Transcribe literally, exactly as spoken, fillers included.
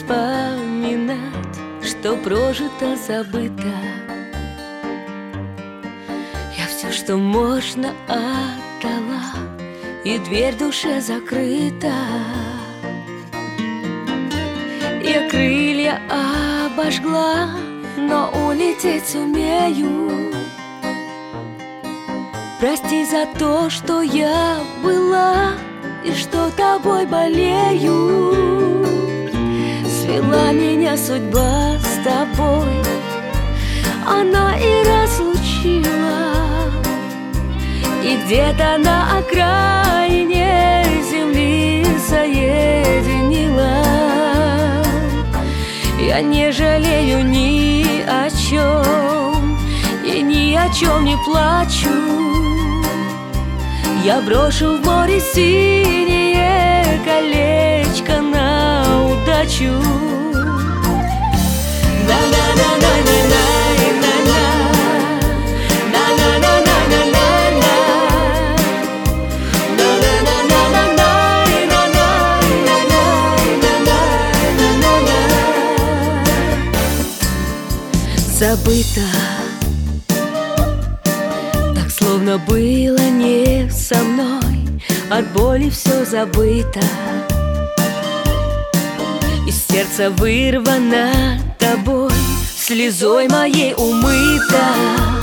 вспоминать, что прожито, забыто. Я все, что можно, отдала, и дверь в душе закрыта. Я крылья обожгла, но улететь сумею. Прости за то, что я была и что тобой болею. Свела меня судьба с тобой, она и разлучила. И где-то на окраине земли соединила. Я не жалею ни о чем и ни о чем не плачу. Я брошу в море синее колечко на удачу. Забыто, так словно было не со мной. От боли все забыто, из сердца вырвано тобой, слезой моей умыто.